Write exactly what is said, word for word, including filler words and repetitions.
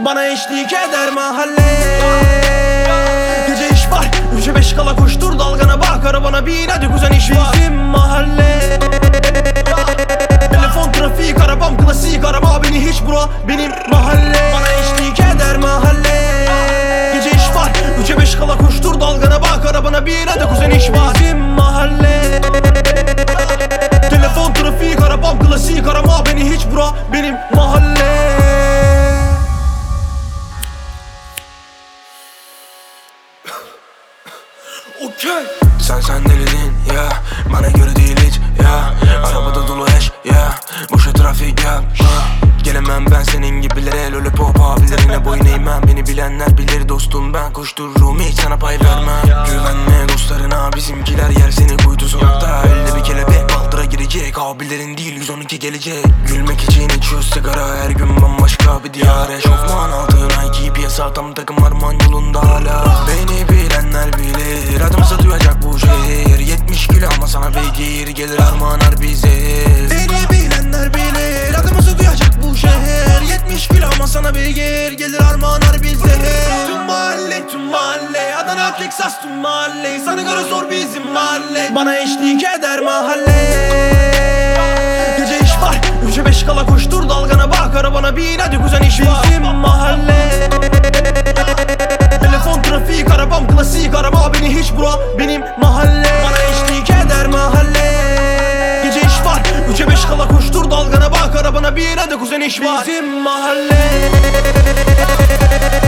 bana eşlik eder mahalle. Gece iş var, üçe beş kala koştur dalgana bak, arabana bin hadi kuzen iş var. Bizim mahalle. Telefon, trafik, arabam klasik, araba beni hiç bura benim mahalle. Bana eşlik eder mahalle. Gece iş var, üçe beş kala koştur dalgana bak, arabana bin hadi kuzen iş var. Bizim mahalle. Telefon, trafik, arabam klasik, araba beni hiç bura benim mahalle. Okay. Sen sen delidin ya, bana göre değil hiç ya. Arabada dolu eş ya, boşa trafik ya. Gelemem ben senin gibilere, lollipop abilerine boyun eğmem. Beni bilenler bilir dostum, ben koştururum hiç sana pay vermem. Güvenme dostlarına, bizimkiler yer seni kuytu sokakta. Elde bir kelebek baldıra girecek, abilerin değil yüz on iki gelecek. Gülmek için içiyoruz sigara, her gün bambaşka bir diyar. Eşofman altın Nike, piyasa tam takım arman yolunda hala. Beni bilenler bilir, adımızı duyacak bu şehir. Yetmiş kilo ama sana beygir, gelir armağanar bize. Beni bilenler bilir, adımızı duyacak bu şehir. Yetmiş kilo ama sana beygir, gelir armağanar bize. Tüm mahalle, tüm mahalle, Adana, Texas tüm mahalle. Sana göre zor bizim mahalle, bana eşlik eder mahalle. Gece iş var, üçe beş kala koştur dalgana bak, arabana bin hadi kuzen iş var. Bizim mahalle. Telefon, trafik, arabam klasik, araba beni hiç bura benim mahalle. Bana eşlik eder mahalle. Gece iş var, üçe beş kala koştur dalgana bak, arabana bin hadi kuzen iş var. Bizim mahalle.